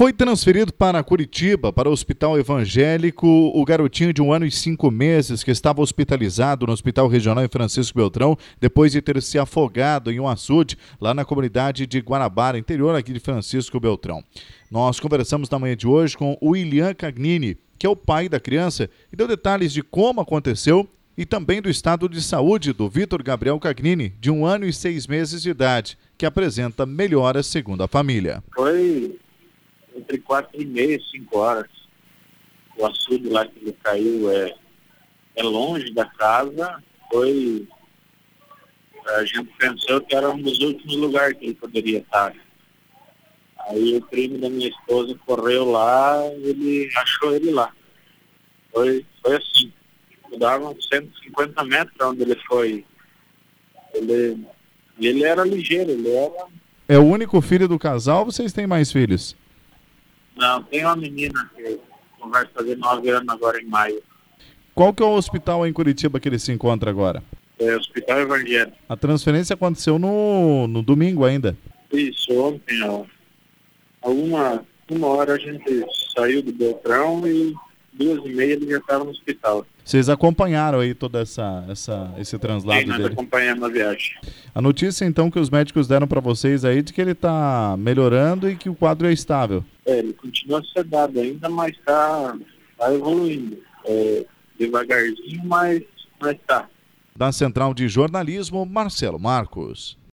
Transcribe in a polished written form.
Foi transferido para Curitiba, para o Hospital Evangélico, o garotinho de 1 ano e 5 meses que estava hospitalizado no Hospital Regional em Francisco Beltrão, depois de ter se afogado em um açude lá na comunidade de Guanabara, interior aqui de Francisco Beltrão. Nós conversamos na manhã de hoje com o William Cagnini, que é o pai da criança, e deu detalhes de como aconteceu e também do estado de saúde do Vitor Gabriel Cagnini, de 1 ano e 6 meses de idade, que apresenta melhoras segundo a família. Foi entre 4h30 e 5 horas. O açude lá que ele caiu é longe da casa. A gente pensou que era um dos últimos lugares que ele poderia estar. Aí o primo da minha esposa correu lá, ele achou ele lá. Foi assim. Davam 150 metros onde ele foi. Ele era ligeiro, ele era... É o único filho do casal ou vocês têm mais filhos? Não, tem uma menina que vai fazer 9 anos agora em maio. Qual que é o hospital em Curitiba que ele se encontra agora? É o Hospital Evangélico. A transferência aconteceu no domingo ainda. Isso, ontem, ó. Uma hora a gente saiu do Beltrão e 2h30 ele já estava no hospital. Vocês acompanharam aí todo esse translado Sim, nós dele? acompanhamos a viagem. A notícia então que os médicos deram para vocês aí de que ele está melhorando e que o quadro é estável. Ele continua sedado ainda, mas está evoluindo. Devagarzinho, mas está. Da Central de Jornalismo, Marcelo Marcos.